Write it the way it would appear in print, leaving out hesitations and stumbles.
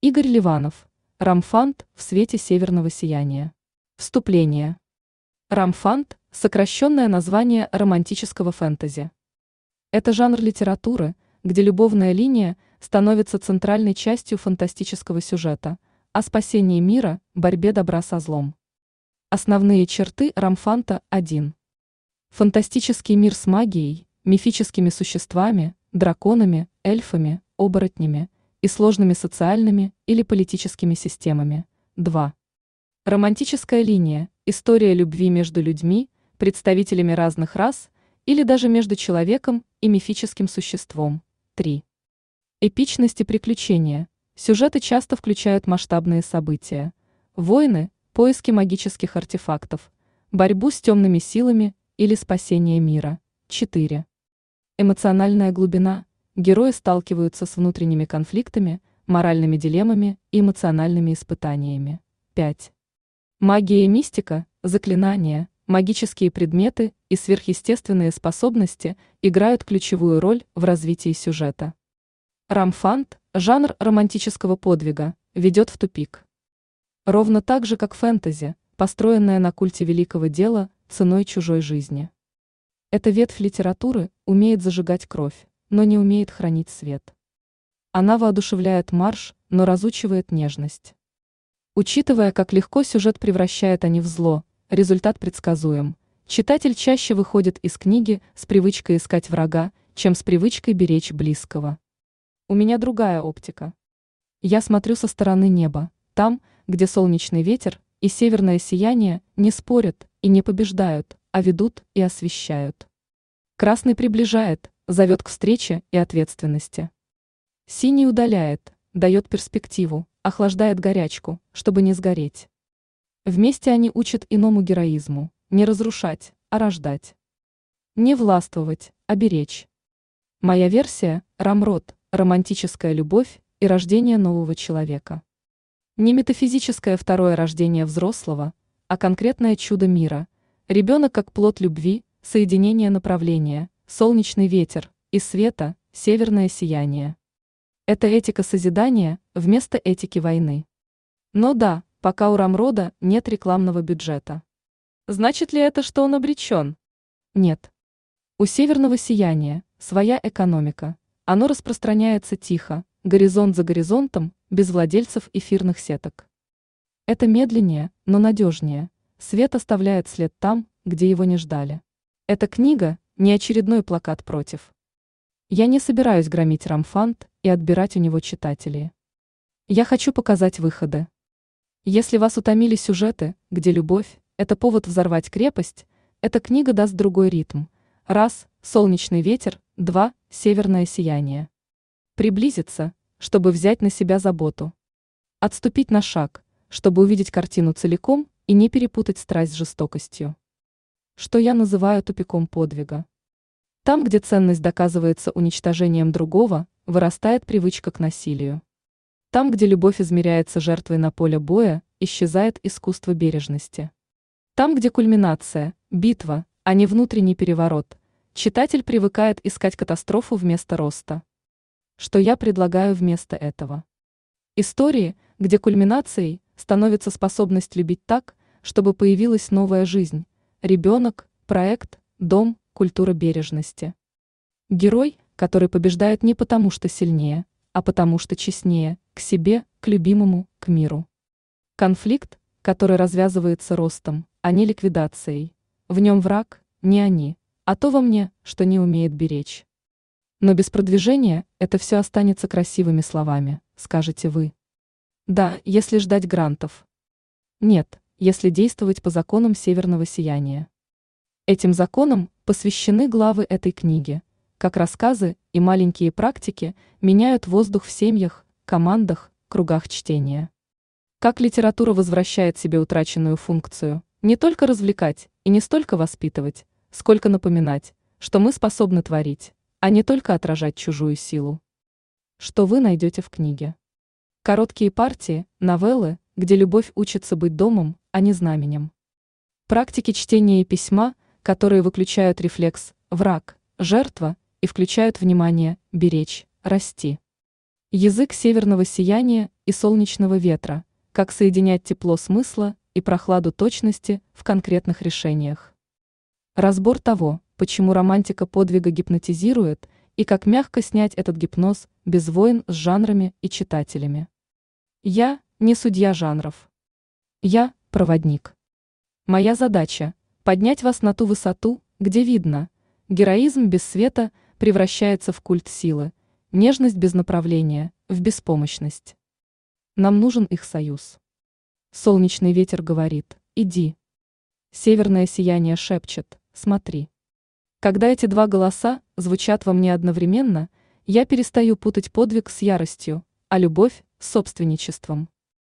Игорь Ливанов. Рамфант в свете северного сияния. Вступление. Рамфант – сокращенное название романтического фэнтези. Это жанр литературы, где любовная линия становится центральной частью фантастического сюжета о спасении мира, борьбе добра со злом. Основные черты рамфанта 1. Фантастический мир с магией, мифическими существами, драконами, эльфами, оборотнями и сложными социальными или политическими системами. 2. Романтическая линия – история любви между людьми, представителями разных рас или даже между человеком и мифическим существом. 3. Эпичность и приключения. Сюжеты часто включают масштабные события. Войны, поиски магических артефактов, борьбу с темными силами или спасение мира. 4. Эмоциональная глубина. Герои сталкиваются с внутренними конфликтами, моральными дилеммами и эмоциональными испытаниями. 5. Магия и мистика, заклинания, магические предметы и сверхъестественные способности играют ключевую роль в развитии сюжета. Рамфант, жанр романтического подвига, ведет в тупик. Ровно так же, как фэнтези, построенное на культе великого дела ценой чужой жизни. Эта ветвь литературы умеет зажигать кровь, но не умеет хранить свет. Она воодушевляет марш, но разучивает нежность. Учитывая, как легко сюжет превращает они в зло, результат предсказуем. Читатель чаще выходит из книги с привычкой искать врага, чем с привычкой беречь близкого. У меня другая оптика. Я смотрю со стороны неба, там, где солнечный ветер и северное сияние не спорят и не побеждают, а ведут и освещают. Красный приближает, зовет к встрече и ответственности. Синий удаляет, дает перспективу, охлаждает горячку, чтобы не сгореть. Вместе они учат иному героизму, не разрушать, а рождать. Не властвовать, а беречь. Моя версия – Рамрод, романтическая любовь и рождение нового человека. Не метафизическое второе рождение взрослого, а конкретное чудо мира. Ребенок как плод любви, соединение направления, солнечный ветер и света, северное сияние. Это этика созидания вместо этики войны. Но да, пока у Рамрода нет рекламного бюджета. Значит ли это, что он обречен? Нет. У северного сияния своя экономика. Оно распространяется тихо, горизонт за горизонтом, без владельцев эфирных сеток. Это медленнее, но надежнее. Свет оставляет след там, где его не ждали. Эта книга – не очередной плакат против. Я не собираюсь громить Рамфант и отбирать у него читателей. Я хочу показать выходы. Если вас утомили сюжеты, где любовь – это повод взорвать крепость, эта книга даст другой ритм. 1. Солнечный ветер. 2. Северное сияние. Приблизиться, чтобы взять на себя заботу. Отступить на шаг, чтобы увидеть картину целиком и не перепутать страсть с жестокостью. Что я называю тупиком подвига. Там, где ценность доказывается уничтожением другого, вырастает привычка к насилию. Там, где любовь измеряется жертвой на поле боя, исчезает искусство бережности. Там, где кульминация, битва, а не внутренний переворот, читатель привыкает искать катастрофу вместо роста. Что я предлагаю вместо этого? Истории, где кульминацией становится способность любить так, чтобы появилась новая жизнь, ребенок, проект, дом, культура бережности. Герой, который побеждает не потому, что сильнее, а потому, что честнее, к себе, к любимому, к миру. Конфликт, который развязывается ростом, а не ликвидацией. В нем враг, не они, а то во мне, что не умеет беречь. Но без продвижения это все останется красивыми словами, скажете вы. Да, если ждать грантов. Нет, если действовать по законам северного сияния. Этим законам посвящены главы этой книги, как рассказы и маленькие практики меняют воздух в семьях, командах, кругах чтения. Как литература возвращает себе утраченную функцию, не только развлекать и не столько воспитывать, сколько напоминать, что мы способны творить, а не только отражать чужую силу. Что вы найдете в книге? Короткие партии, новеллы, где любовь учится быть домом, а не знаменем. Практики чтения и письма, которые выключают рефлекс «враг», «жертва» и включают внимание «беречь», «расти». Язык северного сияния и солнечного ветра. Как соединять тепло смысла и прохладу точности в конкретных решениях. Разбор того, почему романтика подвига гипнотизирует, и как мягко снять этот гипноз без войн с жанрами и читателями. Я не судья жанров. Я проводник. Моя задача – поднять вас на ту высоту, где видно, героизм без света превращается в культ силы, нежность без направления – в беспомощность. Нам нужен их союз. Солнечный ветер говорит «иди». Северное сияние шепчет «смотри». Когда эти два голоса звучат во мне одновременно, я перестаю путать подвиг с яростью, а любовь с собственничеством.